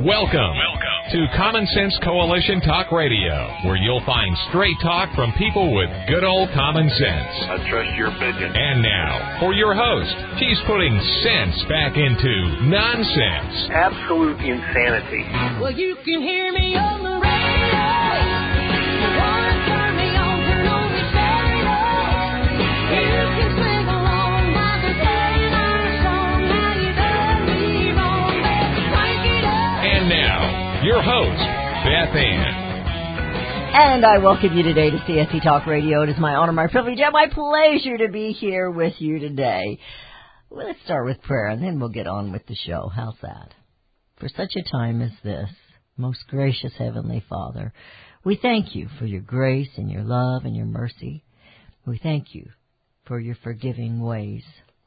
Welcome to Common Sense Coalition Talk Radio, where you'll find straight talk from people with good old common sense. I trust your opinion. And now, for your host, she's putting sense back into nonsense. Absolute insanity. Well, you can hear me on the radio. You want to turn me on the stereo. You can sing along while they're playing our song. Now you done me wrong, baby, crank it up. And now, your host, Beth Ann. And I welcome you today to CSC Talk Radio. It is my honor, my privilege, and my pleasure to be here with you today. Well, let's start with prayer, and then we'll get on with the show. How's that? For such a time as this, most gracious Heavenly Father, we thank you for your grace and your love and your mercy. We thank you for your forgiving ways.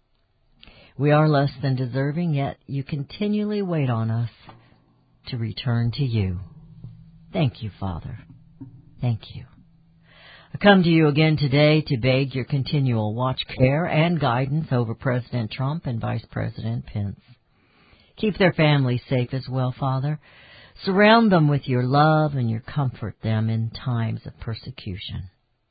We are less than deserving, yet you continually wait on us to return to you. Thank you, Father. Thank you. I come to you again today to beg your continual watch, care, and guidance over President Trump and Vice President Pence. Keep their families safe as well, Father. Surround them with your love and your comfort them in times of persecution.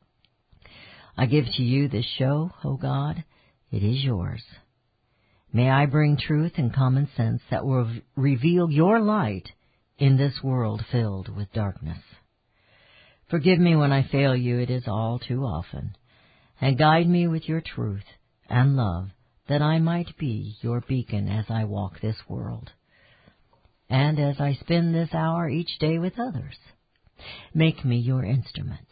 I give to you this show, O God. It is yours. May I bring truth and common sense that will reveal your light in this world filled with darkness. Forgive me when I fail you, it is all too often, and guide me with your truth and love, that I might be your beacon as I walk this world, and as I spend this hour each day with others. Make me your instrument.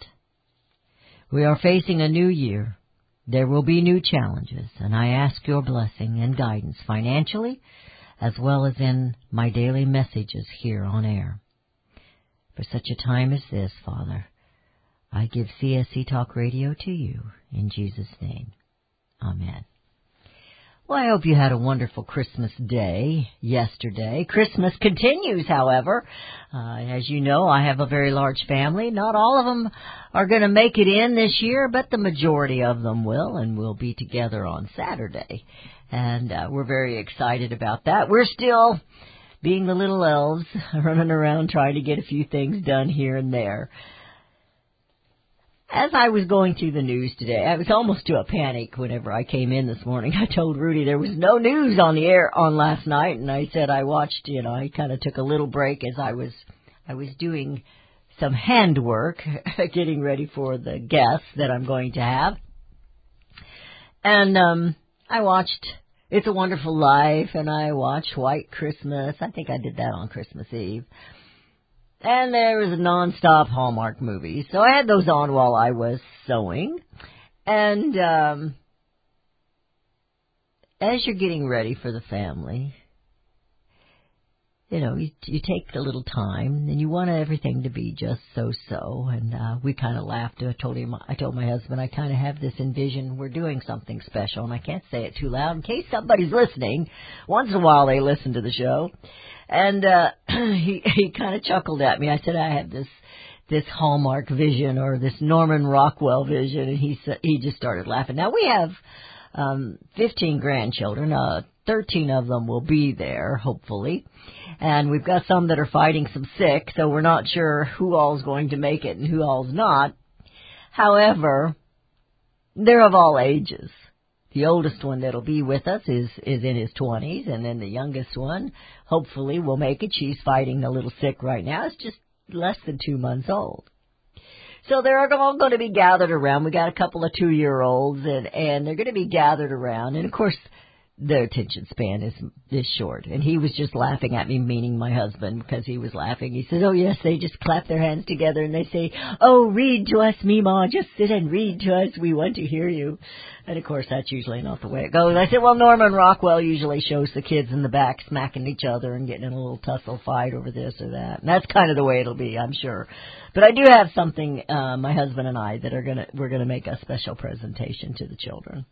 We are facing a new year. There will be new challenges, and I ask your blessing and guidance financially, as well as in my daily messages here on air. For such a time as this, Father, I give CSC Talk Radio to you in Jesus' name. Amen. Well, I hope you had a wonderful Christmas day yesterday. Christmas continues, however. As you know, I have a very large family. Not all of them are going to make it in this year, but the majority of them will, and we'll be together on Saturday. And we're very excited about that. We're still being the little elves, running around trying to get a few things done here and there. As I was going through the news today, I was almost to a panic whenever I came in this morning. I told Rudy there was no news on the air on last night, and I said I watched, I kind of took a little break as I was doing some handwork, getting ready for the guests that I'm going to have. And I watched It's a Wonderful Life, and I watched White Christmas. I think I did that on Christmas Eve. And there was a nonstop Hallmark movie. So I had those on while I was sewing. And as you're getting ready for the family, you take a little time, and you want everything to be just so-so. And we kind of laughed. I told my husband, I kind of have this envision we're doing something special, and I can't say it too loud in case somebody's listening. Once in a while they listen to the show. And he kind of chuckled at me. I said, I have this Hallmark vision, or this Norman Rockwell vision, and he just started laughing. Now, we have 15 grandchildren. 13 of them will be there, hopefully. And we've got some that are fighting some sick, so we're not sure who all's going to make it and who all's not. However, they're of all ages. The oldest one that'll be with us is in his 20s, and then the youngest one, hopefully, will make it. She's fighting a little sick right now. It's just less than 2 months old. So they're all going to be gathered around. We got a couple of 2-year-olds, and they're going to be gathered around. And, of course, their attention span is short. And he was just laughing at me, meaning my husband, because he was laughing. He says, oh, yes, they just clap their hands together and they say, oh, read to us, Meemaw, just sit and read to us. We want to hear you. And, of course, that's usually not the way it goes. I said, well, Norman Rockwell usually shows the kids in the back smacking each other and getting in a little tussle fight over this or that. And that's kind of the way it'll be, I'm sure. But I do have something, my husband and I, that we're going to make a special presentation to the children.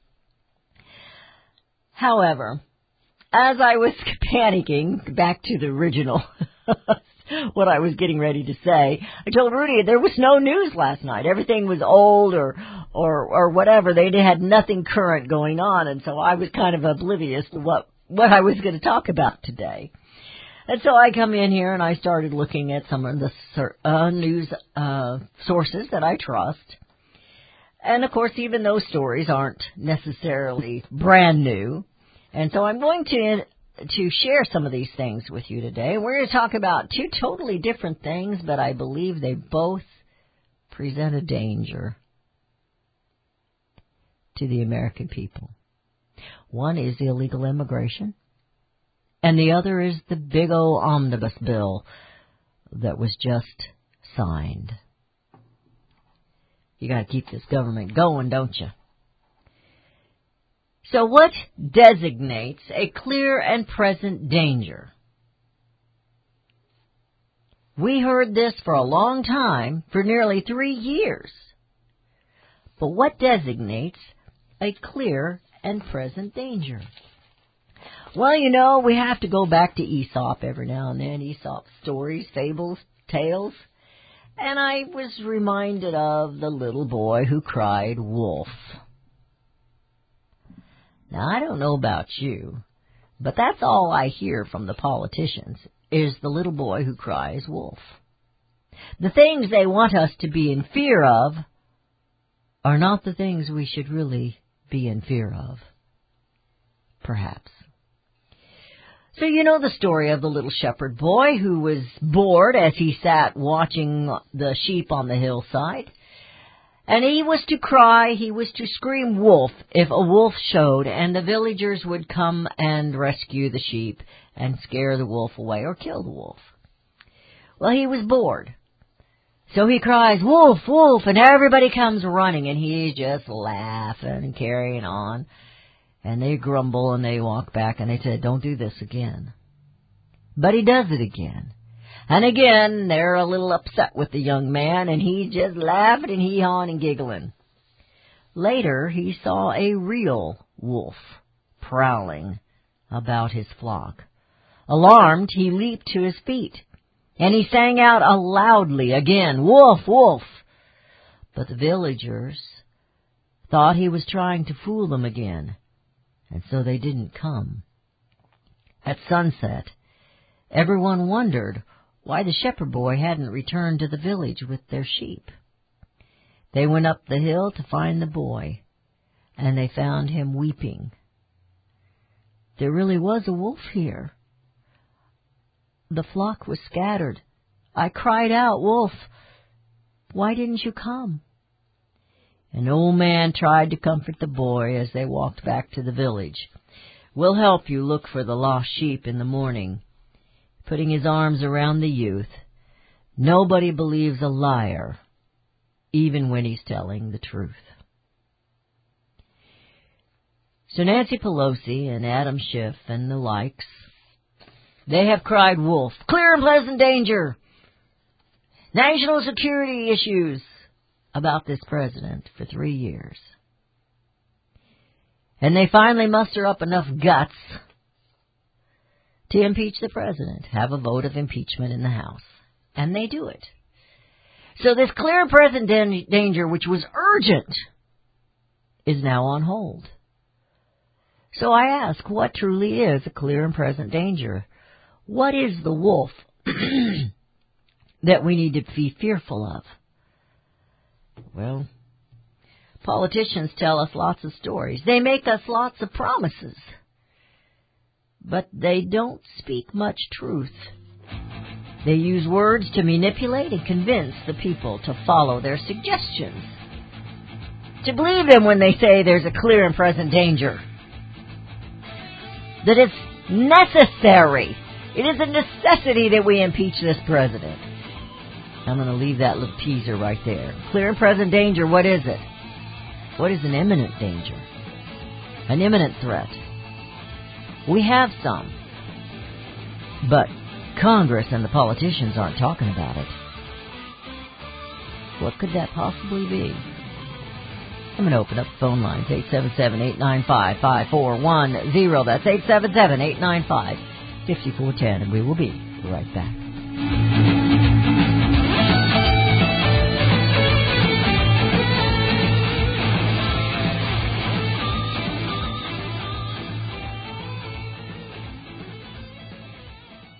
However, as I was panicking, back to the original, what I was getting ready to say, I told Rudy there was no news last night. Everything was old or whatever. They had nothing current going on, and so I was kind of oblivious to what I was going to talk about today. And so I come in here and I started looking at some of the news sources that I trust. And, of course, even those stories aren't necessarily brand new. And so I'm going to share some of these things with you today. We're going to talk about two totally different things, but I believe they both present a danger to the American people. One is illegal immigration, and the other is the big old omnibus bill that was just signed. You got to keep this government going, don't you? So what designates a clear and present danger? We heard this for a long time, for nearly 3 years. But what designates a clear and present danger? Well, you know, we have to go back to Aesop every now and then. Aesop stories, fables, tales. And I was reminded of the little boy who cried wolf. Now, I don't know about you, but that's all I hear from the politicians is the little boy who cries wolf. The things they want us to be in fear of are not the things we should really be in fear of, perhaps. So you know the story of the little shepherd boy who was bored as he sat watching the sheep on the hillside. And he was to cry, he was to scream wolf if a wolf showed, and the villagers would come and rescue the sheep and scare the wolf away or kill the wolf. Well, he was bored. So he cries, wolf, wolf, and everybody comes running, and he's just laughing and carrying on. And they grumble and they walk back and they say, don't do this again. But he does it again. And again, they're a little upset with the young man, and he's just laughing and hee-hawing and giggling. Later, he saw a real wolf prowling about his flock. Alarmed, he leaped to his feet, and he sang out loudly again, wolf, wolf. But the villagers thought he was trying to fool them again, and so they didn't come. At sunset, everyone wondered why the shepherd boy hadn't returned to the village with their sheep. They went up the hill to find the boy, and they found him weeping. There really was a wolf here. The flock was scattered. I cried out, wolf, why didn't you come? An old man tried to comfort the boy as they walked back to the village. We'll help you look for the lost sheep in the morning. Putting his arms around the youth. Nobody believes a liar, even when he's telling the truth. So Nancy Pelosi and Adam Schiff and the likes, they have cried wolf, clear and present danger, national security issues about this president for 3 years. And they finally muster up enough guts to impeach the president, have a vote of impeachment in the House. And they do it. So this clear and present danger, which was urgent, is now on hold. So I ask, what truly is a clear and present danger? What is the wolf that we need to be fearful of? Well, politicians tell us lots of stories. They make us lots of promises. But they don't speak much truth. They use words to manipulate and convince the people to follow their suggestions, to believe them when they say there's a clear and present danger, that it's necessary. It is a necessity that we impeach this president. I'm going to leave that little teaser right there. Clear and present danger, what is it? What is an imminent danger? An imminent threat? We have some, but Congress and the politicians aren't talking about it. What could that possibly be? I'm going to open up the phone lines, 877-895-5410. That's 877-895-5410, and we will be right back.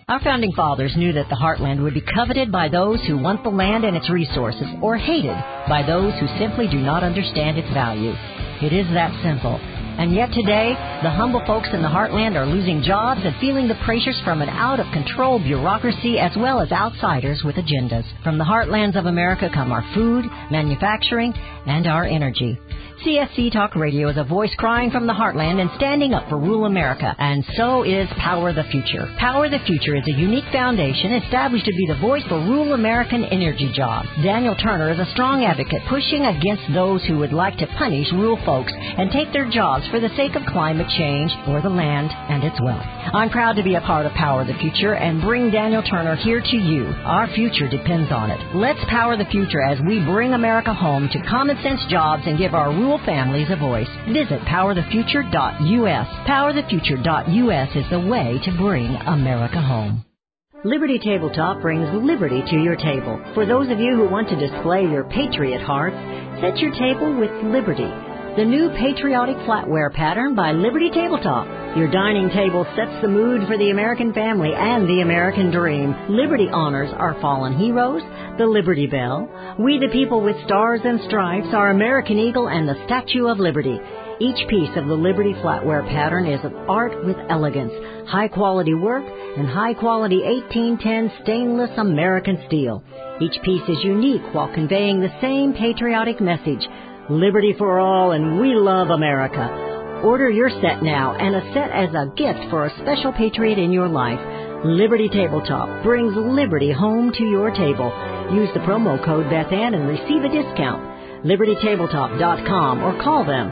Our founding fathers knew that the heartland would be coveted by those who want the land and its resources, or hated by those who simply do not understand its value. It is that simple. And yet today, the humble folks in the heartland are losing jobs and feeling the pressures from an out-of-control bureaucracy as well as outsiders with agendas. From the heartlands of America come our food, manufacturing, and our energy. CSC Talk Radio is a voice crying from the heartland and standing up for rural America, and so is Power the Future. Power the Future is a unique foundation established to be the voice for rural American energy jobs. Daniel Turner is a strong advocate pushing against those who would like to punish rural folks and take their jobs for the sake of climate change or the land and its wealth. I'm proud to be a part of Power the Future and bring Daniel Turner here to you. Our future depends on it. Let's power the future as we bring America home to common sense jobs and give our rural families a voice. Visit powerthefuture.us. Powerthefuture.us is the way to bring America home. Liberty Tabletop brings liberty to your table. For those of you who want to display your patriot hearts, set your table with Liberty, the new patriotic flatware pattern by Liberty Tabletop. Your dining table sets the mood for the American family and the American dream. Liberty honors our fallen heroes, the Liberty Bell, We the People with Stars and Stripes, our American Eagle, and the Statue of Liberty. Each piece of the Liberty flatware pattern is of art with elegance, high-quality work, and high-quality 1810 stainless American steel. Each piece is unique while conveying the same patriotic message, liberty for all, and we love America. Order your set now and a set as a gift for a special patriot in your life. Liberty Tabletop brings liberty home to your table. Use the promo code BethAnn and receive a discount. LibertyTabletop.com or call them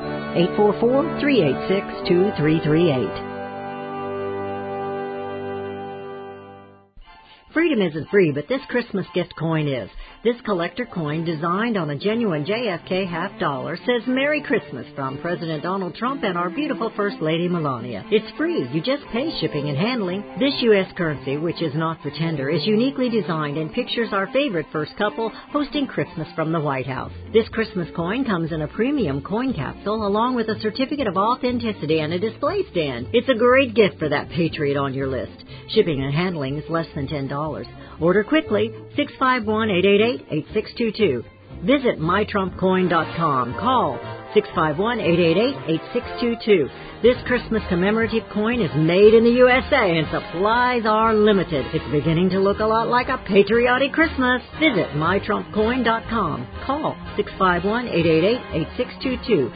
844-386-2338. Freedom isn't free, but this Christmas gift coin is. This collector coin, designed on a genuine JFK half dollar, says Merry Christmas from President Donald Trump and our beautiful First Lady Melania. It's free. You just pay shipping and handling. This U.S. currency, which is not for tender, is uniquely designed and pictures our favorite first couple hosting Christmas from the White House. This Christmas coin comes in a premium coin capsule along with a certificate of authenticity and a display stand. It's a great gift for that patriot on your list. Shipping and handling is less than $10. Order quickly, 651-888-8622. Visit mytrumpcoin.com. Call 651-888-8622. This Christmas commemorative coin is made in the USA and supplies are limited. It's beginning to look a lot like a patriotic Christmas. Visit mytrumpcoin.com. Call 651-888-8622.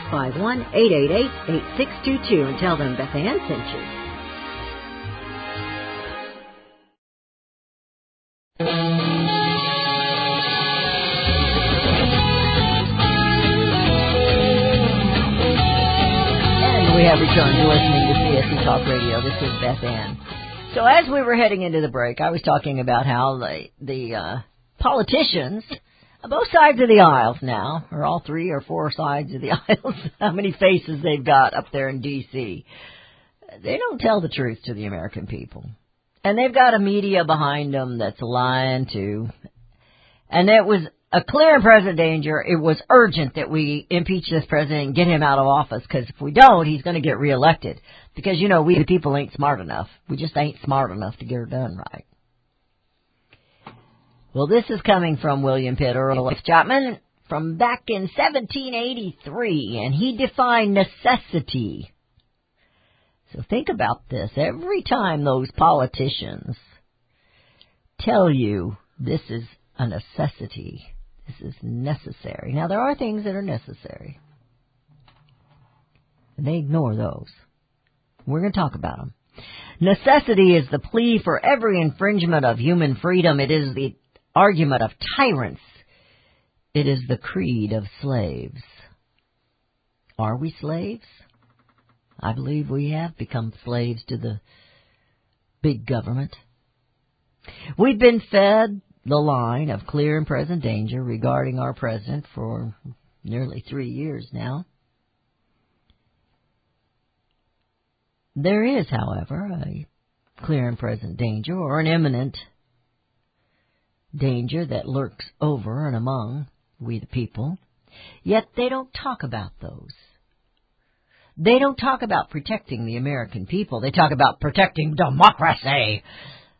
651-888-8622 and tell them Beth Ann sent you. We have returned to listening to CSC Talk Radio. This is Beth Ann. So as we were heading into the break, I was talking about how the politicians, both sides of the aisles now, or all three or four sides of the aisles, how many faces they've got up there in D.C., they don't tell the truth to the American people. And they've got a media behind them that's lying too. And it was a clear and present danger. It was urgent that we impeach this president and get him out of office, because if we don't, he's going to get reelected. Because, you know, we the people ain't smart enough. We just ain't smart enough to get her done right. Well, this is coming from William Pitt Earl Chapman from back in 1783, and he defined necessity. So think about this. Every time those politicians tell you this is a necessity, this is necessary. Now, there are things that are necessary, and they ignore those. We're going to talk about them. Necessity is the plea for every infringement of human freedom. It is the argument of tyrants. It is the creed of slaves. Are we slaves? I believe we have become slaves to the big government. We've been fed the line of clear and present danger regarding our president for nearly 3 years now. There is, however, a clear and present danger, or an imminent danger that lurks over and among we the people. Yet they don't talk about those. They don't talk about protecting the American people. They talk about protecting democracy.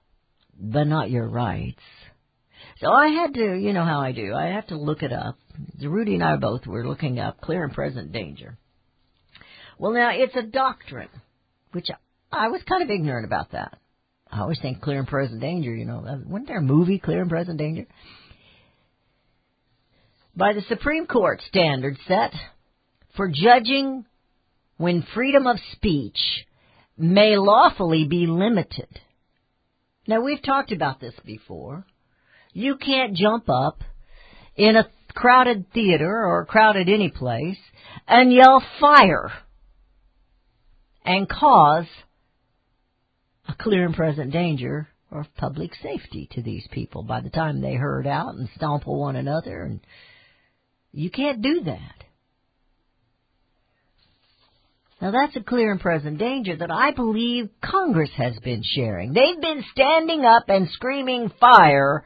but not your rights. So I had to, you know how I do, I have to look it up. Rudy and I both were looking up clear and present danger. Well, now, it's a doctrine, which I was kind of ignorant about that. I always think clear and present danger, you know. Wasn't there a movie, Clear and Present Danger? By the Supreme Court standard set for judging when freedom of speech may lawfully be limited. Now, we've talked about this before. You can't jump up in a crowded theater or crowded any place and yell fire and cause a clear and present danger or public safety to these people by the time they herd out and stomp one another. And you can't do that. Now, that's a clear and present danger that I believe Congress has been sharing. They've been standing up and screaming fire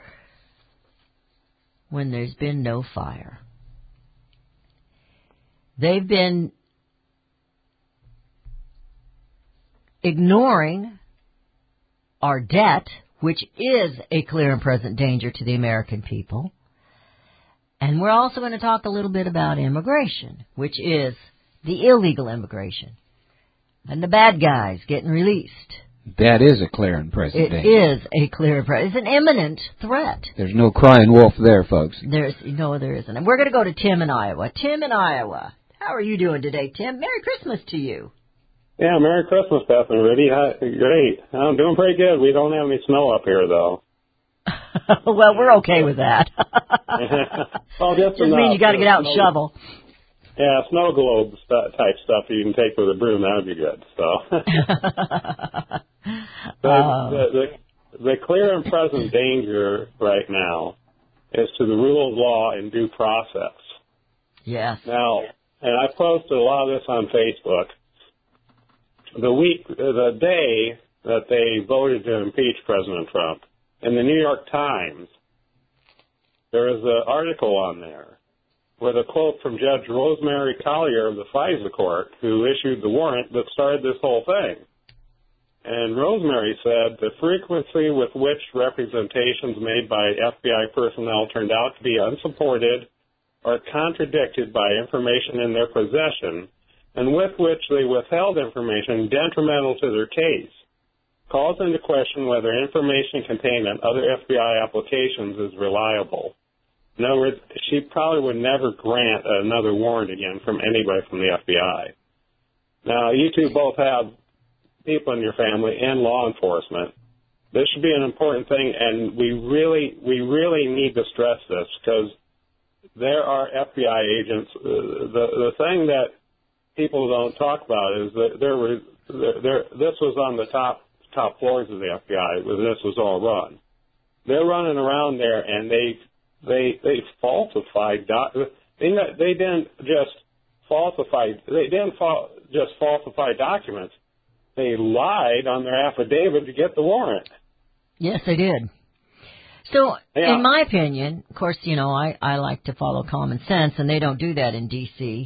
when there's been no fire. They've been ignoring our debt, which is a clear and present danger to the American people. And we're also going to talk a little bit about immigration, which is the illegal immigration, and the bad guys getting released. That is a clear and present danger. It is a clear and present. It's an imminent threat. There's no crying wolf there, folks. There isn't. And we're going to go to Tim in Iowa. Tim in Iowa. How are you doing today, Tim? Merry Christmas to you. Yeah, Merry Christmas, Beth and Rudy. Great. I'm doing pretty good. We don't have any snow up here, though. Well, we're okay with that. Well, just means you got to get out and shovel. Yeah, snow globe type stuff you can take with a broom. That would be good. So, the clear and present danger right now is to the rule of law and due process. Yes. Now, and I posted a lot of this on Facebook. The day that they voted to impeach President Trump, in the New York Times, there is an article on there with a quote from Judge Rosemary Collier of the FISA court, who issued the warrant that started this whole thing. And Rosemary said the frequency with which representations made by FBI personnel turned out to be unsupported or contradicted by information in their possession, and with which they withheld information detrimental to their case, calls into question whether information contained in other FBI applications is reliable. In other words, she probably would never grant another warrant again from anybody from the FBI. Now, you two both have people in your family and law enforcement. This should be an important thing, and we really need to stress this, because there are FBI agents. The thing that people don't talk about is that this was on the top floors of the FBI where this was all run. They're running around there, and they falsified they didn't just falsify documents. They lied on their affidavit to get the warrant. Yes, they did. So, yeah. In my opinion, of course, you know, I like to follow common sense, and they don't do that in D.C.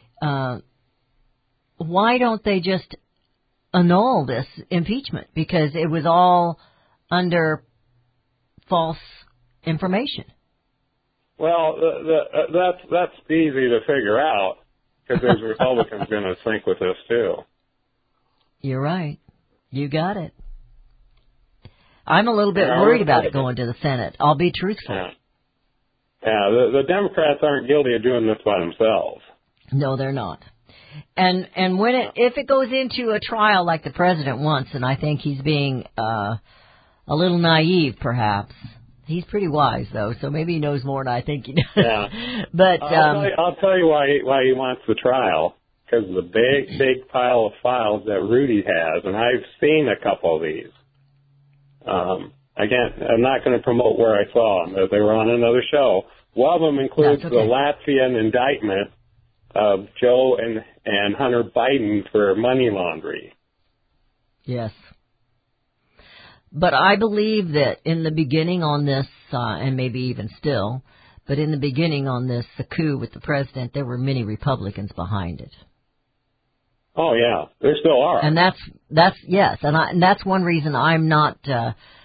Why don't they just annul this impeachment? Because it was all under false information. Well, that's easy to figure out, because there's Republicans going to think with this too. You're right. You got it. I'm a little bit worried about it going to the Senate. I'll be truthful. Yeah, the Democrats aren't guilty of doing this by themselves. No, they're not. And if it goes into a trial like the president wants, and I think he's being a little naive, perhaps. He's pretty wise, though, so maybe he knows more than I think he does. Yeah. But I'll tell you why he wants the trial, because of the big pile of files that Rudy has, and I've seen a couple of these. Again, I'm not going to promote where I saw them. They were on another show. One of them includes the Latvian indictment of Joe and Hunter Biden for money laundering. Yes. But I believe that in the beginning on this, and maybe even still, but in the beginning on this, the coup with the president, there were many Republicans behind it. Oh yeah, there still are. And that's yes, and that's one reason I'm not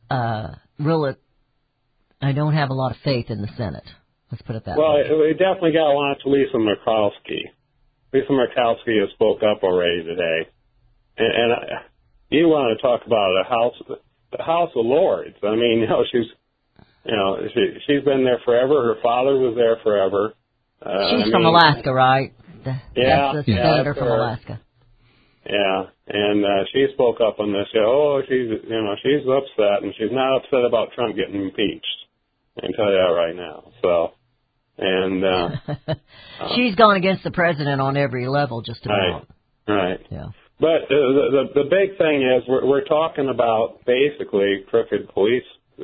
I don't have a lot of faith in the Senate. Let's put it that Well, way. we definitely got to launch Lisa Murkowski. Lisa Murkowski has spoke up already today. And you want to talk about the House of Lords. I mean, she's been there forever. Her father was there forever. She's from Alaska, right? Yeah. That's the senator from her. Alaska. Yeah, and she spoke up on this. She's upset, and she's not upset about Trump getting impeached. I can tell you that right now. So, and she's gone against the president on every level, just about. Right. Yeah. But the big thing is we're talking about basically crooked police,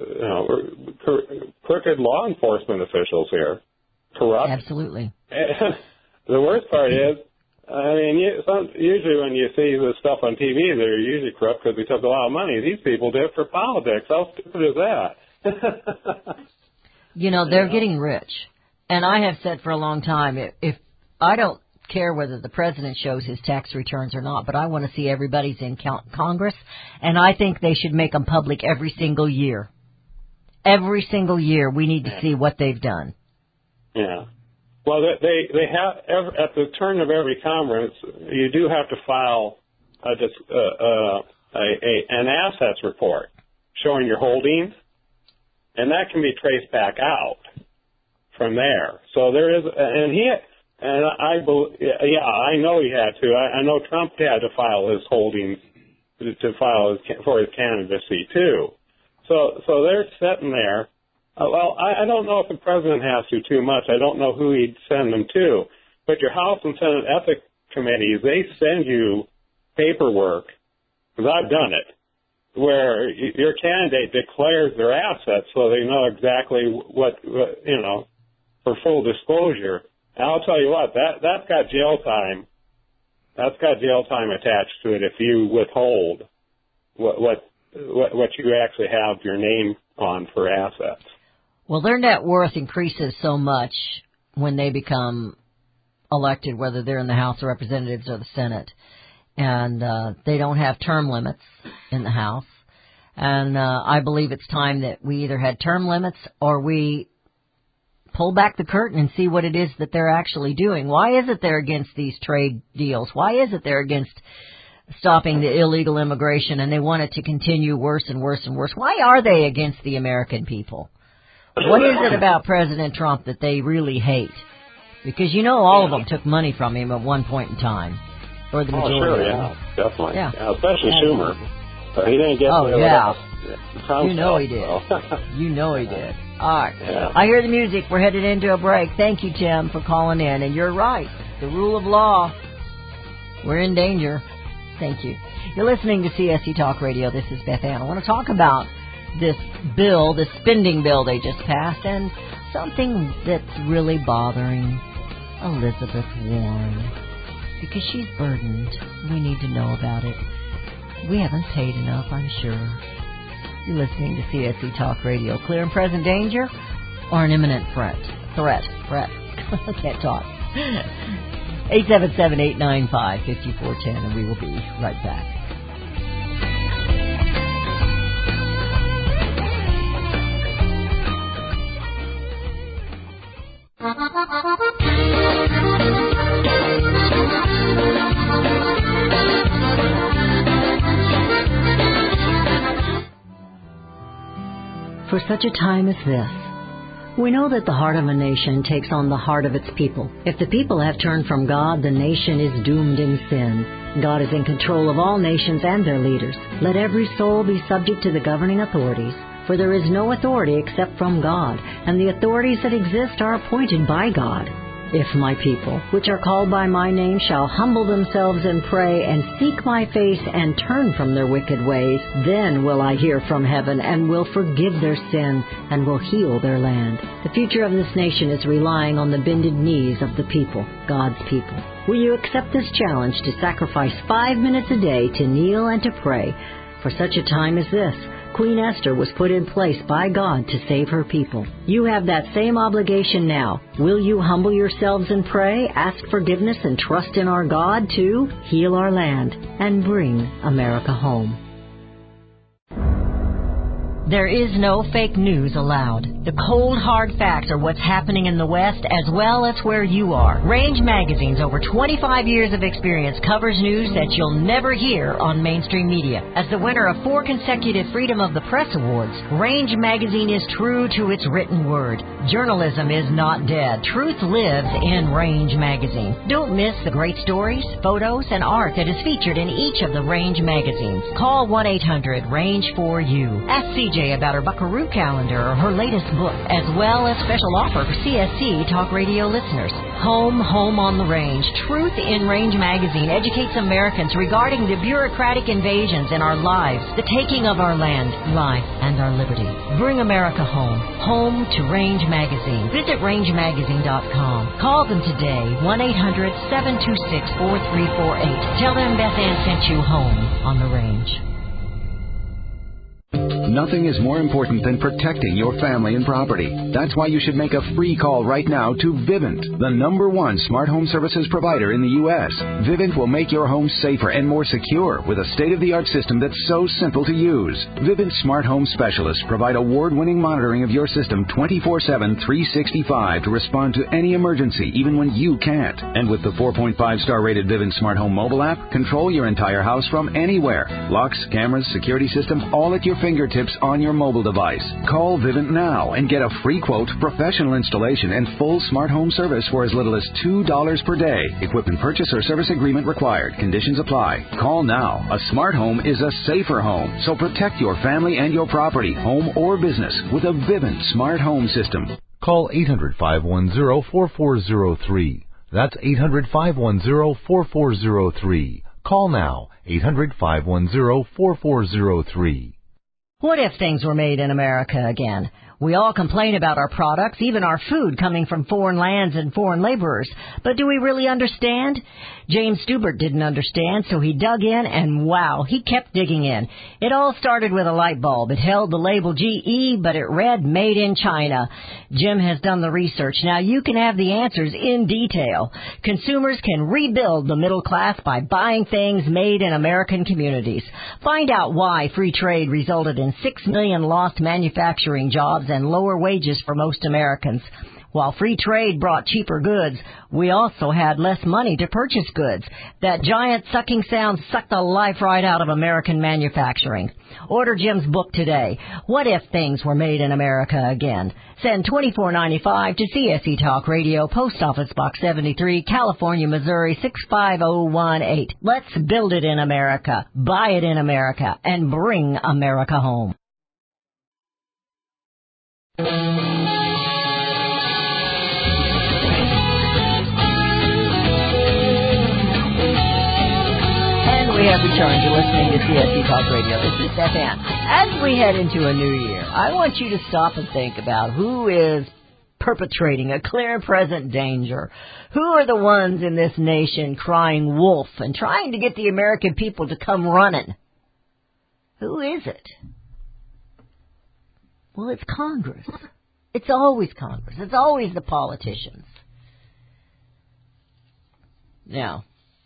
crooked law enforcement officials here, corrupt. Absolutely. And the worst part is, I mean, usually when you see this stuff on TV, they're usually corrupt because they took a lot of money. These people did it for politics. How stupid is that? They're getting rich. And I have said for a long time, if I don't care whether the president shows his tax returns or not, but I want to see everybody's in Congress, and I think they should make them public every single year. Every single year we need to see what they've done. Yeah. Well, they have at the turn of every conference, you do have to file an assets report showing your holdings, and that can be traced back out from there. So there is, I know he had to. I know Trump had to file his holdings for his candidacy too. So they're sitting there. Well, I don't know if the president has to too much. I don't know who he'd send them to. But your House and Senate ethics committees, they send you paperwork, because I've done it, where your candidate declares their assets so they know exactly what for full disclosure. And I'll tell you what, that's got jail time. That's got jail time attached to it if you withhold what you actually have your name on for assets. Well, their net worth increases so much when they become elected, whether they're in the House of Representatives or the Senate. And they don't have term limits in the House. And I believe it's time that we either had term limits or we pull back the curtain and see what it is that they're actually doing. Why is it they're against these trade deals? Why is it they're against stopping the illegal immigration and they want it to continue worse and worse and worse? Why are they against the American people? What is it about President Trump that they really hate? Because all of them took money from him at one point in time. Or the majority. Oh, sure, yeah, definitely. Yeah. Especially Schumer. But he didn't get Trump he did. So. He did. All right. Yeah. I hear the music. We're headed into a break. Thank you, Tim, for calling in. And you're right. The rule of law. We're in danger. Thank you. You're listening to CSC Talk Radio. This is Beth Ann. I want to talk about this bill, this spending bill they just passed, and something that's really bothering Elizabeth Warren. Because she's burdened. We need to know about it. We haven't paid enough, I'm sure. You're listening to CSC Talk Radio. Clear and present danger or an imminent threat? I can't talk. 877-895-5410, and we will be right back. For such a time as this, we know that the heart of a nation takes on the heart of its people. If the people have turned from God, the nation is doomed in sin. God is in control of all nations and their leaders. Let every soul be subject to the governing authorities, for there is no authority except from God, and the authorities that exist are appointed by God. If my people, which are called by my name, shall humble themselves and pray and seek my face and turn from their wicked ways, then will I hear from heaven and will forgive their sin and will heal their land. The future of this nation is relying on the bended knees of the people, God's people. Will you accept this challenge to sacrifice 5 minutes a day to kneel and to pray? For such a time as this, Queen Esther was put in place by God to save her people. You have that same obligation now. Will you humble yourselves and pray, ask forgiveness, and trust in our God to heal our land and bring America home? There is no fake news allowed. The cold, hard facts are what's happening in the West as well as where you are. Range Magazine's over 25 years of experience covers news that you'll never hear on mainstream media. As the winner of 4 consecutive Freedom of the Press Awards, Range Magazine is true to its written word. Journalism is not dead. Truth lives in Range Magazine. Don't miss the great stories, photos, and art that is featured in each of the Range magazines. Call 1-800-RANGE-4U. Ask CJ about her Buckaroo calendar or her latest book, as well as special offer for CSC Talk Radio listeners. Home on the Range. Truth in Range Magazine educates Americans regarding the bureaucratic invasions in our lives, the taking of our land, life, and our liberty. Bring America home. Home to Range Magazine. Visit rangemagazine.com. Call them today, 1-800-726-4348. Tell them Beth Ann sent you home on the Range. Nothing is more important than protecting your family and property. That's why you should make a free call right now to Vivint, the #1 smart home services provider in the U.S. Vivint will make your home safer and more secure with a state-of-the-art system that's so simple to use. Vivint smart home specialists provide award-winning monitoring of your system 24/7, 365 to respond to any emergency, even when you can't. And with the 4.5-star rated Vivint smart home mobile app, control your entire house from anywhere. Locks, cameras, security system, all at your fingertips on your mobile device. Call Vivint now and get a free quote, professional installation, and full smart home service for as little as $2 per day. Equipment purchase or service agreement required. Conditions apply. Call now. A smart home is a safer home. So protect your family and your property, home or business, with a Vivint smart home system. Call 800-510-4403. That's 800-510-4403. Call now. 800-510-4403. What if things were made in America again? We all complain about our products, even our food, coming from foreign lands and foreign laborers. But do we really understand? James Stubert didn't understand, so he dug in, and wow, he kept digging in. It all started with a light bulb. It held the label GE, but it read Made in China. Jim has done the research. Now you can have the answers in detail. Consumers can rebuild the middle class by buying things made in American communities. Find out why free trade resulted in 6 million lost manufacturing jobs and lower wages for most Americans. While free trade brought cheaper goods, we also had less money to purchase goods. That giant sucking sound sucked the life right out of American manufacturing. Order Jim's book today, What If Things Were Made in America Again? Send $24.95 to CSE Talk Radio, Post Office Box 73, California, Missouri 65018. Let's build it in America, buy it in America, and bring America home. We have returned. You're listening to CSC Talk Radio. This is Beth Ann. As we head into a new year, I want you to stop and think about who is perpetrating a clear and present danger. Who are the ones in this nation crying wolf and trying to get the American people to come running? Who is it? Well, it's Congress. It's always Congress. It's always the politicians. Now,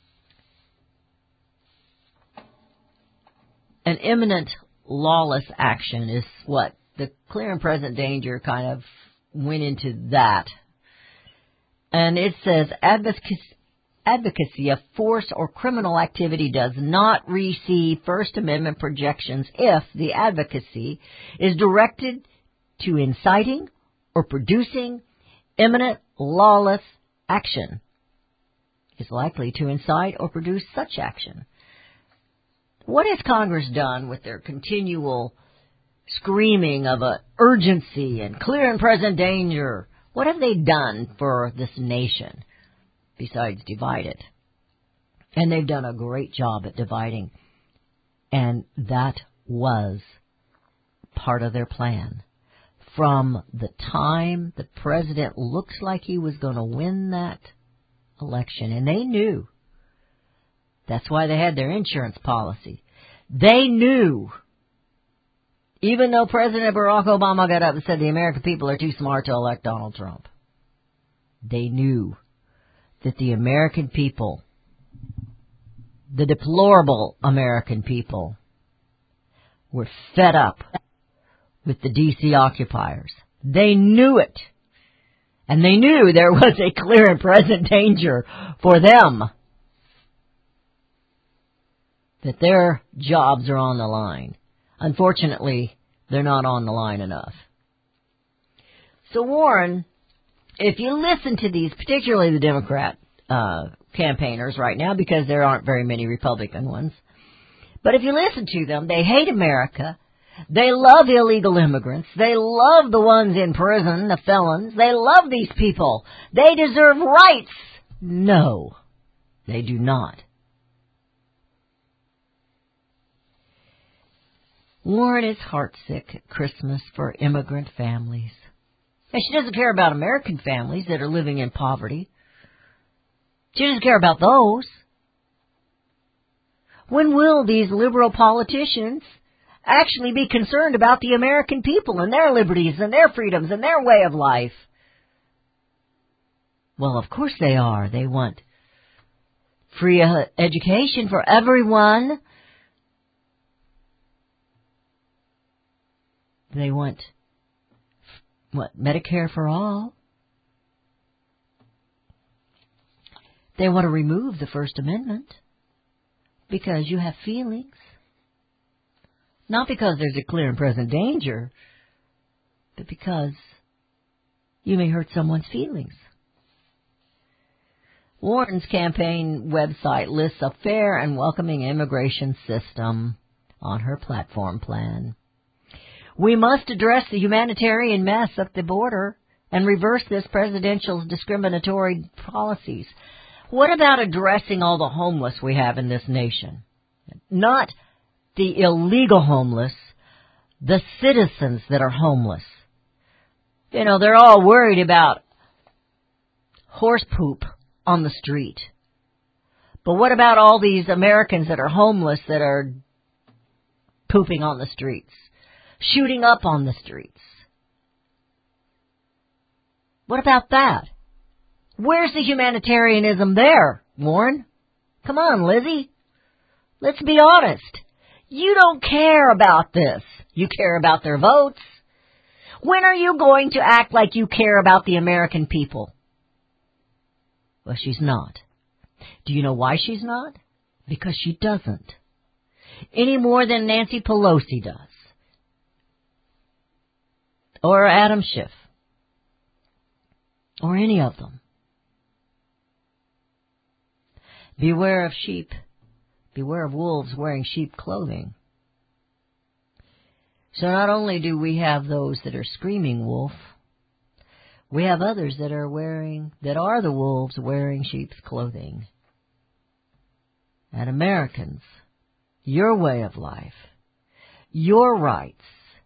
an imminent lawless action is what the clear and present danger kind of went into that. And it says advocacy of force or criminal activity does not receive First Amendment protections if the advocacy is directed to inciting or producing imminent lawless action. Is likely to incite or produce such action. What has Congress done with their continual screaming of urgency and clear and present danger? What have they done for this nation besides divide it? And they've done a great job at dividing. And that was part of their plan. From the time the president looks like he was going to win that election, and they knew. That's why they had their insurance policy. They knew, even though President Barack Obama got up and said the American people are too smart to elect Donald Trump, they knew that the American people, the deplorable American people, were fed up with the D.C. occupiers. They knew it. And they knew there was a clear and present danger for them, that their jobs are on the line. Unfortunately, they're not on the line enough. So Warren, if you listen to these, particularly the Democrat campaigners right now, because there aren't very many Republican ones, but if you listen to them, they hate America. They love illegal immigrants. They love the ones in prison, the felons. They love these people. They deserve rights. No, they do not. Warren is heartsick at Christmas for immigrant families. And she doesn't care about American families that are living in poverty. She doesn't care about those. When will these liberal politicians actually be concerned about the American people and their liberties and their freedoms and their way of life? Well, of course they are. They want free education for everyone. They want, Medicare for all. They want to remove the First Amendment because you have feelings. Not because there's a clear and present danger, but because you may hurt someone's feelings. Warren's campaign website lists a fair and welcoming immigration system on her platform plan. We must address the humanitarian mess at the border and reverse this presidential's discriminatory policies. What about addressing all the homeless we have in this nation? Not the illegal homeless, the citizens that are homeless. You know, they're all worried about horse poop on the street. But what about all these Americans that are homeless that are pooping on the streets, shooting up on the streets? What about that? Where's the humanitarianism there, Warren? Come on, Lizzie. Let's be honest. You don't care about this. You care about their votes. When are you going to act like you care about the American people? Well, she's not. Do you know why she's not? Because she doesn't. Any more than Nancy Pelosi does. Or Adam Schiff. Or any of them. Beware of sheep. Beware of wolves wearing sheep clothing. So not only do we have those that are screaming wolf, we have others that are the wolves wearing sheep's clothing. And Americans, your way of life, your rights,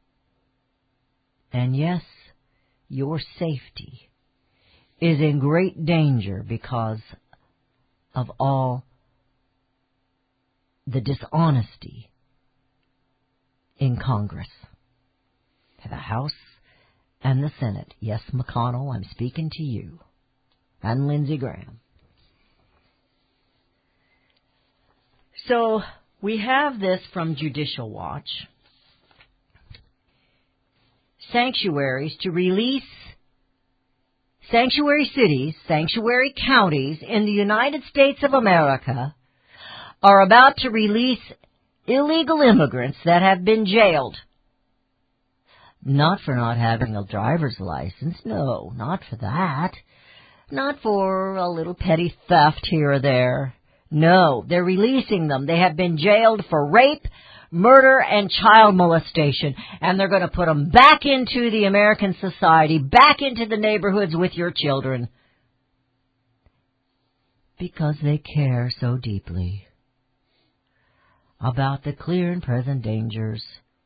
and yes, your safety is in great danger because of all the dishonesty in Congress, the House and the Senate. Yes, McConnell, I'm speaking to you, and Lindsey Graham. So we have this from Judicial Watch. Sanctuaries to release sanctuary cities, sanctuary counties in the United States of America are about to release illegal immigrants that have been jailed. Not for not having a driver's license. No, not for that. Not for a little petty theft here or there. No, they're releasing them. They have been jailed for rape, murder, and child molestation. And they're going to put them back into the American society, back into the neighborhoods with your children. Because they care so deeply about the clear and present dangers.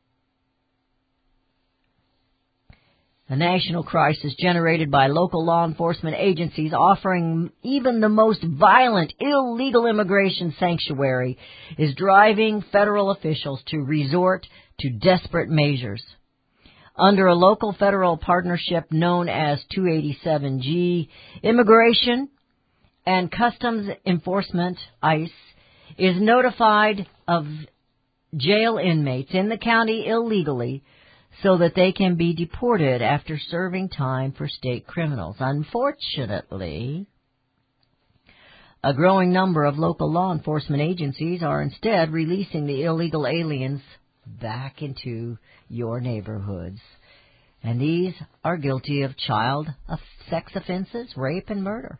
A national crisis generated by local law enforcement agencies offering even the most violent illegal immigration sanctuary is driving federal officials to resort to desperate measures. Under a local federal partnership known as 287G, Immigration and Customs Enforcement, ICE, is notified of jail inmates in the county illegally so that they can be deported after serving time for state criminals. Unfortunately, a growing number of local law enforcement agencies are instead releasing the illegal aliens back into your neighborhoods. And these are guilty of child sex offenses, rape, and murder.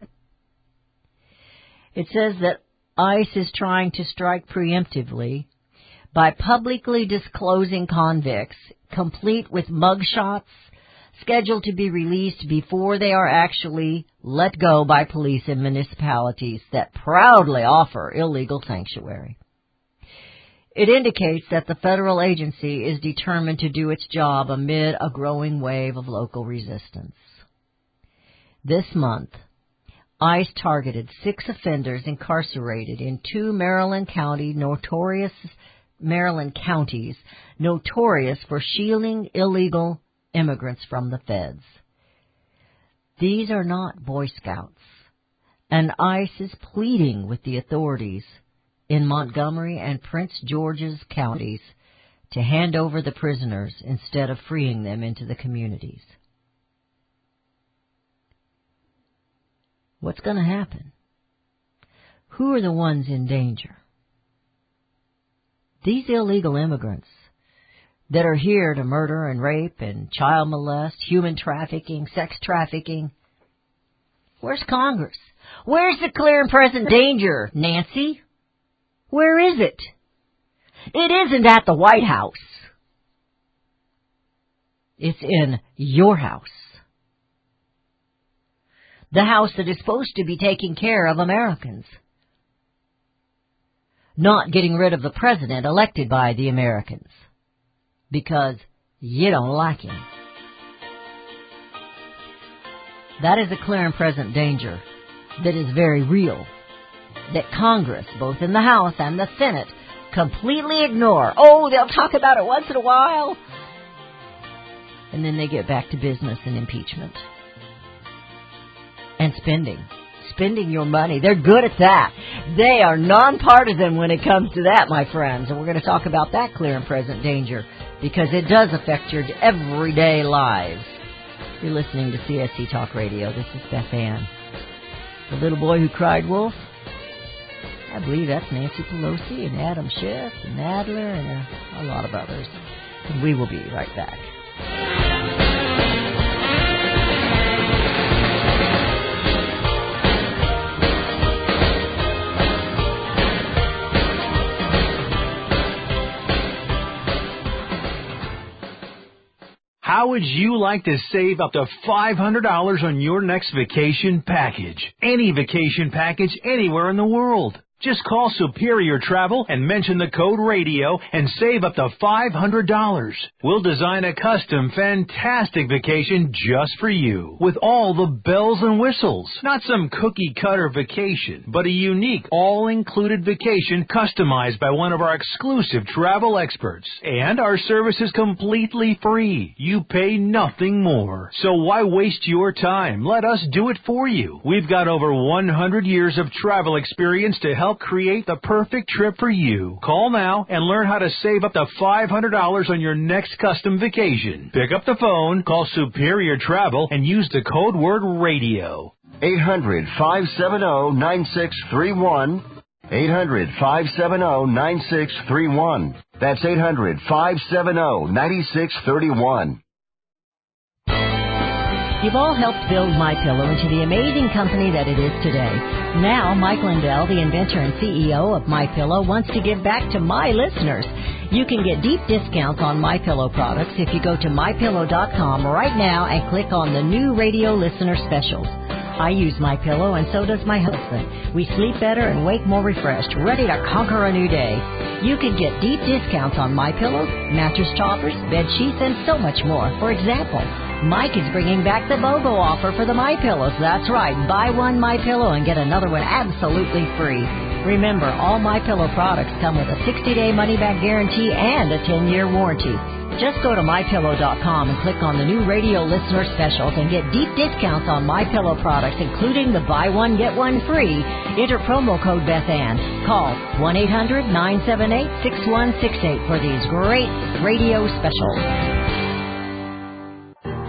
It says that ICE is trying to strike preemptively by publicly disclosing convicts, complete with mugshots, scheduled to be released before they are actually let go by police in municipalities that proudly offer illegal sanctuary. It indicates that the federal agency is determined to do its job amid a growing wave of local resistance. This month, ICE targeted 6 offenders incarcerated in 2 Maryland counties notorious for shielding illegal immigrants from the feds. These are not Boy Scouts, and ICE is pleading with the authorities in Montgomery and Prince George's counties to hand over the prisoners instead of freeing them into the communities. What's going to happen? Who are the ones in danger? These illegal immigrants that are here to murder and rape and child molest, human trafficking, sex trafficking. Where's Congress? Where's the clear and present danger, Nancy? Where is it? It isn't at the White House. It's in your house. The house that is supposed to be taking care of Americans. Not getting rid of the president elected by the Americans. Because you don't like him. That is a clear and present danger that is very real. That Congress, both in the House and the Senate, completely ignore. Oh, they'll talk about it once in a while. And then they get back to business and impeachment. And spending. Spending your money. They're good at that. They are nonpartisan when it comes to that, my friends. And we're going to talk about that clear and present danger because it does affect your everyday lives. You're listening to CSC Talk Radio. This is Beth Ann. The little boy who cried wolf. I believe that's Nancy Pelosi and Adam Schiff and Nadler and a lot of others. And we will be right back. How would you like to save up to $500 on your next vacation package? Any vacation package anywhere in the world. Just call Superior Travel and mention the code RADIO and save up to $500. We'll design a custom, fantastic vacation just for you with all the bells and whistles. Not some cookie-cutter vacation, but a unique, all-included vacation customized by one of our exclusive travel experts. And our service is completely free. You pay nothing more. So why waste your time? Let us do it for you. We've got over 100 years of travel experience to help create the perfect trip for you. Call now and learn how to save up to $500 on your next custom vacation. Pick up the phone, call Superior Travel, and use the code word RADIO. 800-570-9631. 800-570-9631. That's 800-570-9631. You've all helped build MyPillow into the amazing company that it is today. Now, Mike Lindell, the inventor and CEO of MyPillow, wants to give back to my listeners. You can get deep discounts on MyPillow products if you go to MyPillow.com right now and click on the new radio listener specials. I use MyPillow, and so does my husband. We sleep better and wake more refreshed, ready to conquer a new day. You can get deep discounts on MyPillow, mattress toppers, bed sheets, and so much more. For example, Mike is bringing back the BOGO offer for the MyPillows. That's right. Buy one MyPillow and get another one absolutely free. Remember, all MyPillow products come with a 60-day money-back guarantee and a 10-year warranty. Just go to MyPillow.com and click on the new radio listener specials and get deep discounts on MyPillow products, including the buy one, get one free. Enter promo code BethAnn. Call 1-800-978-6168 for these great radio specials.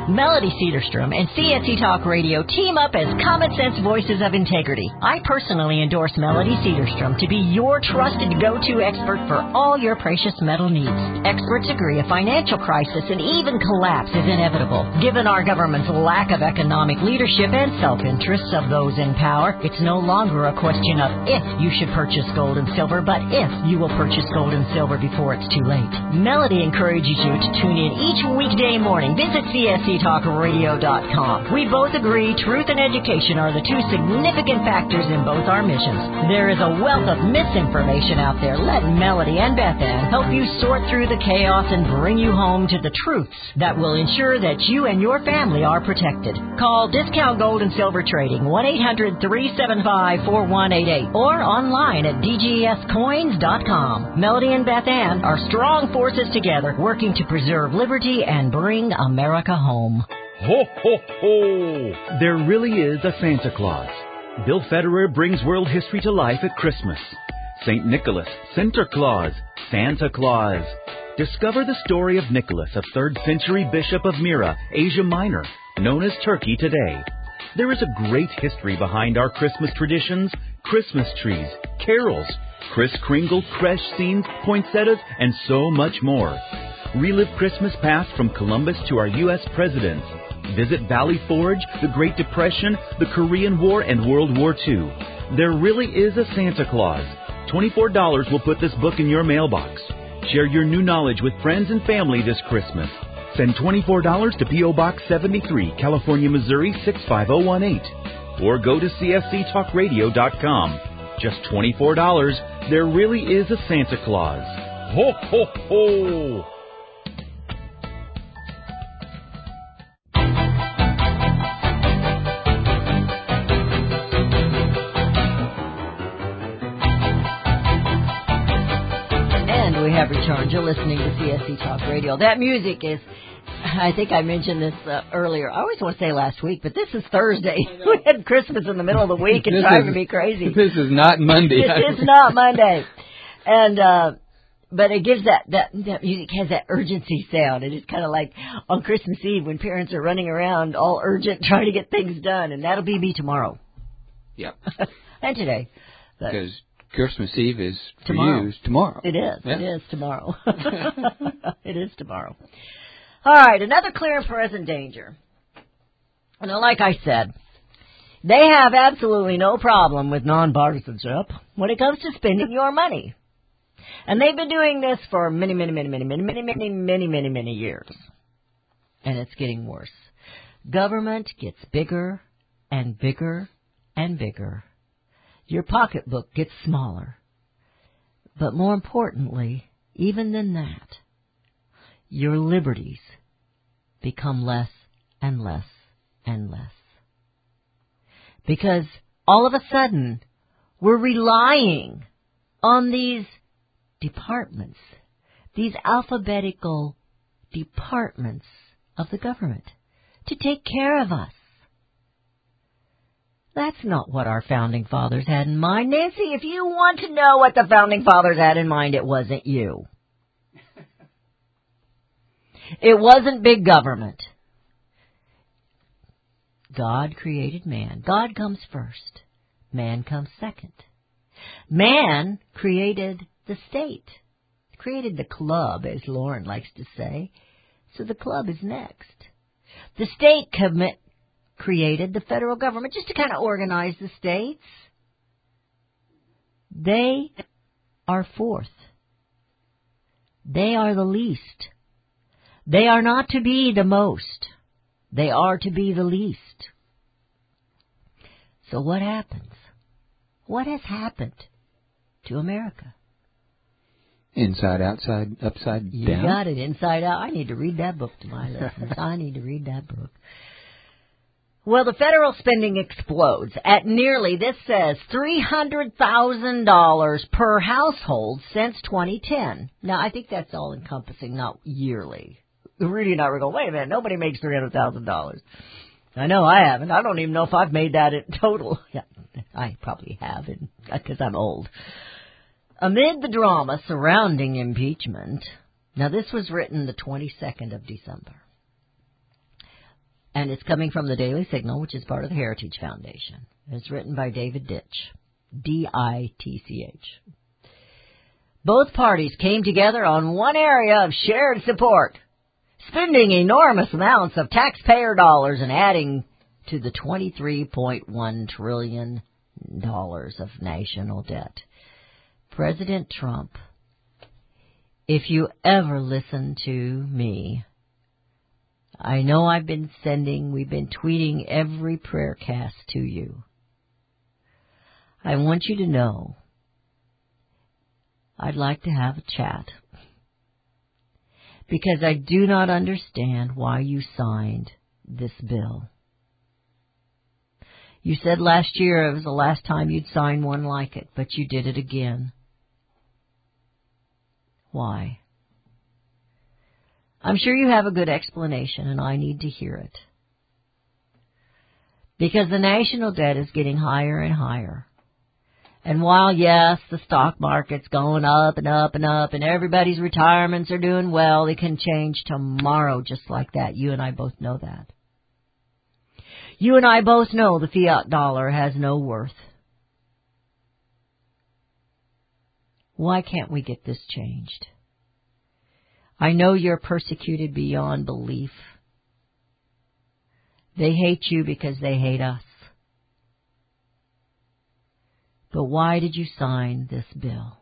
Melody Cedarstrom and CSC Talk Radio team up as Common Sense Voices of Integrity. I personally endorse Melody Cedarstrom to be your trusted go-to expert for all your precious metal needs. Experts agree a financial crisis and even collapse is inevitable. Given our government's lack of economic leadership and self-interests of those in power, it's no longer a question of if you should purchase gold and silver, but if you will purchase gold and silver before it's too late. Melody encourages you to tune in each weekday morning. Visit CSCTalkRadio.com. We both agree truth and education are the two significant factors in both our missions. There is a wealth of misinformation out there. Let Melody and Beth Ann help you sort through the chaos and bring you home to the truths that will ensure that you and your family are protected. Call Discount Gold and Silver Trading 1-800-375-4188 or online at DGScoins.com. Melody and Beth Ann are strong forces together working to preserve liberty and bring America home. Ho, ho, ho! There really is a Santa Claus. Bill Federer brings world history to life at Christmas. St. Nicholas, Sinterklaas, Santa Claus. Discover the story of Nicholas, a 3rd century bishop of Myra, Asia Minor, known as Turkey today. There is a great history behind our Christmas traditions, Christmas trees, carols, Kris Kringle creche scenes, poinsettias, and so much more. Relive Christmas past from Columbus to our U.S. presidents. Visit Valley Forge, the Great Depression, the Korean War, and World War II. There really is a Santa Claus. $24 will put this book in your mailbox. Share your new knowledge with friends and family this Christmas. Send $24 to P.O. Box 73, California, Missouri 65018. Or go to CSCTalkRadio.com. Just $24. There really is a Santa Claus. Ho, ho, ho! We have returned. You're listening to CSC Talk Radio. That music is, I think I mentioned this earlier. I always want to say last week, but this is Thursday. We had Christmas in the middle of the week. It's driving me crazy. This is not Monday. It's not Monday. And, but it gives that music has that urgency sound. It is kind of like on Christmas Eve when parents are running around all urgent trying to get things done. And that'll be me tomorrow. Yep. And today. Because Christmas Eve is for tomorrow. you tomorrow. It is. Yeah. It is tomorrow. It is tomorrow. All right, another clear and present danger. Now, like I said, they have absolutely no problem with nonpartisanship when it comes to spending your money. And they've been doing this for many years. And it's getting worse. Government gets bigger and bigger and bigger. Your pocketbook gets smaller. But more importantly, even than that, your liberties become less and less and less. Because all of a sudden, we're relying on these departments, these alphabetical departments of the government to take care of us. That's not what our Founding Fathers had in mind. Nancy, if you want to know what the Founding Fathers had in mind, it wasn't you. It wasn't big government. God created man. God comes first. Man comes second. Man created the state. Created the club, as Lauren likes to say. So the club is next. The state created the federal government just to kind of organize the states. They are fourth. They are the least. They are not to be the most. They are to be the least. So what happens? What has happened to America? Inside, outside, upside down. You got it, inside out. I need to read that book to my listeners. I need to read that book. Well, the federal spending explodes at nearly, this says, $300,000 per household since 2010. Now, I think that's all encompassing, not yearly. Rudy and I were going, wait a minute, nobody makes $300,000. I know I haven't. I don't even know if I've made that in total. Yeah, I probably have, because I'm old. Amid the drama surrounding impeachment, now this was written the 22nd of December. And it's coming from the Daily Signal, which is part of the Heritage Foundation. It's written by David Ditch, D-I-T-C-H. Both parties came together on one area of shared support, spending enormous amounts of taxpayer dollars and adding to the $23.1 trillion of national debt. President Trump, if you ever listen to me, I know we've been tweeting every prayer cast to you. I want you to know I'd like to have a chat, because I do not understand why you signed this bill. You said last year it was the last time you'd sign one like it, but you did it again. Why? I'm sure you have a good explanation, and I need to hear it. Because the national debt is getting higher and higher. And while, yes, the stock market's going up and up and up, and everybody's retirements are doing well, it can change tomorrow just like that. You and I both know that. You and I both know the fiat dollar has no worth. Why can't we get this changed? I know you're persecuted beyond belief. They hate you because they hate us. But why did you sign this bill?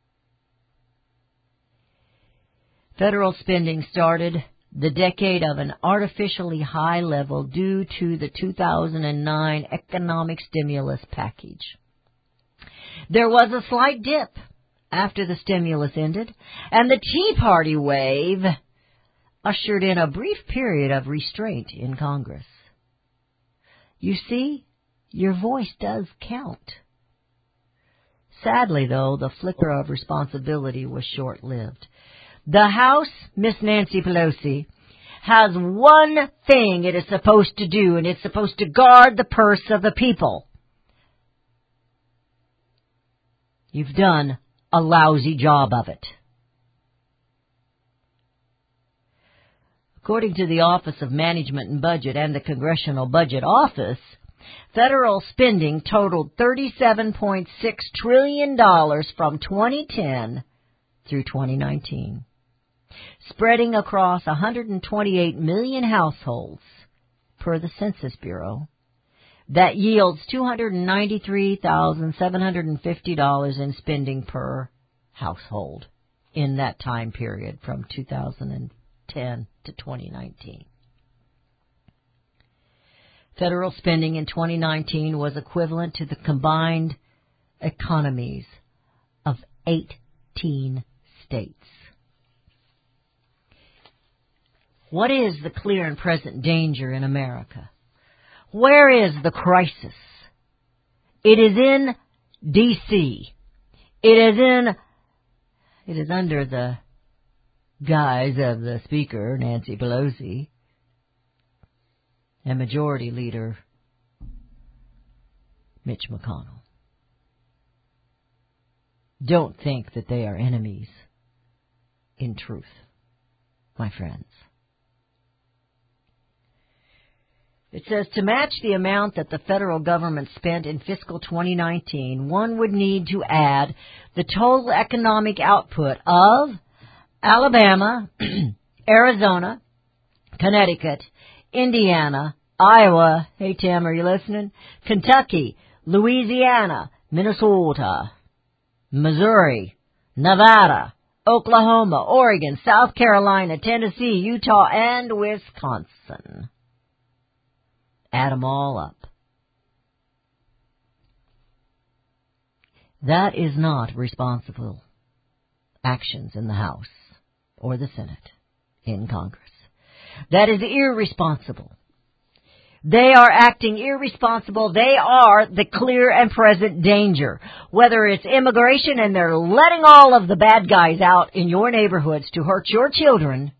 Federal spending started the decade of an artificially high level due to the 2009 economic stimulus package. There was a slight dip after the stimulus ended, and the Tea Party wave ushered in a brief period of restraint in Congress. You see, your voice does count. Sadly, though, the flicker of responsibility was short-lived. The House, Miss Nancy Pelosi, has one thing it is supposed to do, and it's supposed to guard the purse of the people. You've done a lousy job of it. According to the Office of Management and Budget and the Congressional Budget Office, federal spending totaled $37.6 trillion from 2010 through 2019, spreading across 128 million households per the Census Bureau. That yields $293,750 in spending per household in that time period from 2010 to 2019. Federal spending in 2019 was equivalent to the combined economies of 18 states. What is the clear and present danger in America? Where is the crisis? It is in D.C. It is under the guise of the Speaker, Nancy Pelosi, and Majority Leader Mitch McConnell. Don't think that they are enemies in truth, my friends. It says to match the amount that the federal government spent in fiscal 2019, one would need to add the total economic output of Alabama, Arizona, Connecticut, Indiana, Iowa, hey Tim, are you listening? Kentucky, Louisiana, Minnesota, Missouri, Nevada, Oklahoma, Oregon, South Carolina, Tennessee, Utah, and Wisconsin. Add them all up. That is not responsible actions in the House or the Senate, in Congress. That is irresponsible. They are acting irresponsible. They are the clear and present danger. Whether it's immigration and they're letting all of the bad guys out in your neighborhoods to hurt your children,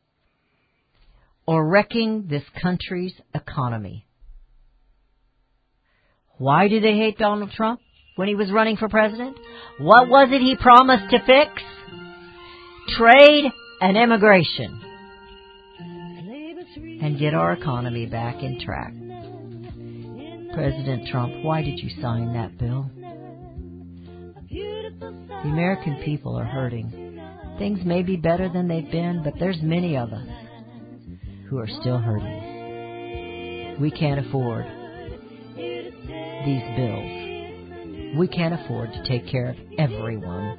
or wrecking this country's economy. Why do they hate Donald Trump when he was running for president? What was it he promised to fix? Trade and immigration. and get our economy back in track. President Trump, why did you sign that bill? The American people are hurting. Things may be better than they've been, but there's many of us who are still hurting. We can't afford these bills. We can't afford to take care of everyone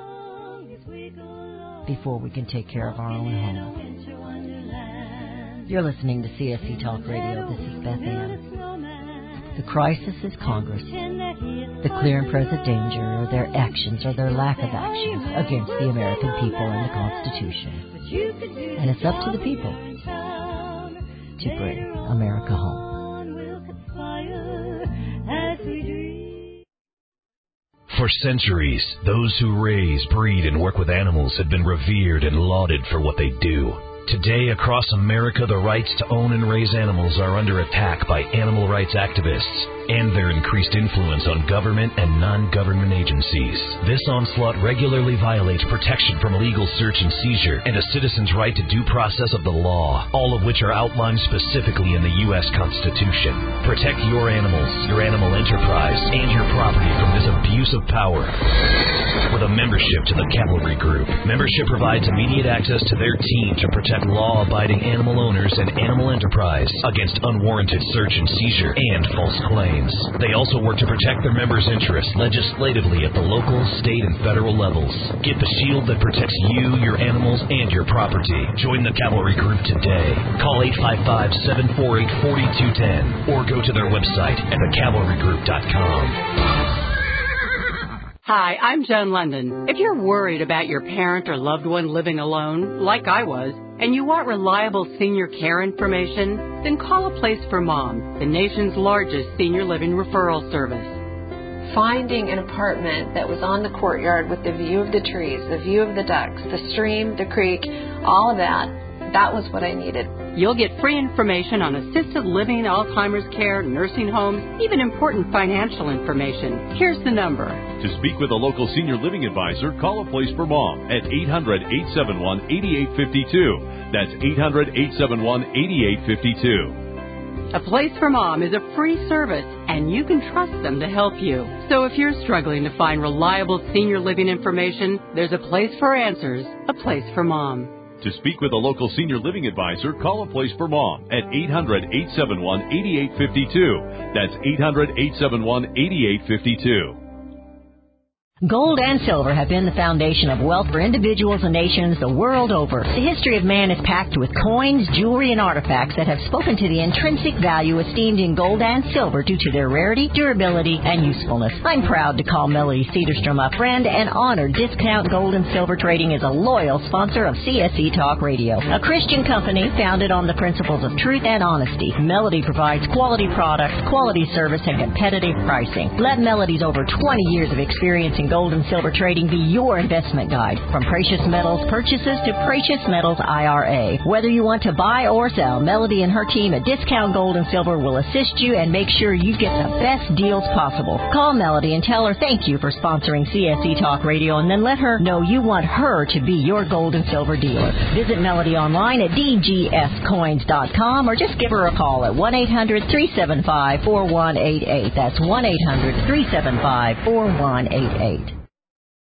before we can take care of our own home. You're listening to CSC Talk Radio. This is Beth Ann. The crisis is Congress. The clear and present danger are their actions or their lack of actions against the American people and the Constitution. And it's up to the people to bring America home. For centuries, those who raise, breed, and work with animals have been revered and lauded for what they do. Today, across America, the rights to own and raise animals are under attack by animal rights activists and their increased influence on government and non-government agencies. This onslaught regularly violates protection from illegal search and seizure and a citizen's right to due process of the law, all of which are outlined specifically in the U.S. Constitution. Protect your animals, your animal enterprise, and your property from this abuse of power. With a membership to the Cavalry Group, membership provides immediate access to their team to protect law-abiding animal owners and animal enterprise against unwarranted search and seizure and false claims. They also work to protect their members' interests legislatively at the local, state, and federal levels. Get the shield that protects you, your animals, and your property. Join the Cavalry Group today. Call 855-748-4210 or go to their website at thecavalrygroup.com. Hi, I'm Joan London. If you're worried about your parent or loved one living alone, like I was, and you want reliable senior care information, then call A Place for Mom, the nation's largest senior living referral service. Finding an apartment that was on the courtyard with the view of the trees, the view of the ducks, the stream, the creek, all of that was what I needed. You'll get free information on assisted living, Alzheimer's care, nursing homes, even important financial information. Here's the number. To speak with a local senior living advisor, call A Place for Mom at 800-871-8852. That's 800-871-8852. A Place for Mom is a free service, and you can trust them to help you. So if you're struggling to find reliable senior living information, there's a place for answers, A Place for Mom. To speak with a local senior living advisor, call A Place for Mom at 800-871-8852. That's 800-871-8852. Gold and silver have been the foundation of wealth for individuals and nations the world over. The history of man is packed with coins, jewelry, and artifacts that have spoken to the intrinsic value esteemed in gold and silver due to their rarity, durability, and usefulness. I'm proud to call Melody Cedarstrom a friend and honor Discount Gold and Silver Trading is a loyal sponsor of CSC Talk Radio, a Christian company founded on the principles of truth and honesty. Melody provides quality products, quality service, and competitive pricing. Let Melody's over 20 years of experience in gold and silver trading be your investment guide. From precious metals purchases to precious metals IRA. Whether you want to buy or sell, Melody and her team at Discount Gold and Silver will assist you and make sure you get the best deals possible. Call Melody and tell her thank you for sponsoring CSC Talk Radio, and then let her know you want her to be your gold and silver dealer. Visit Melody online at dgscoins.com or just give her a call at 1-800-375-4188. That's 1-800-375-4188.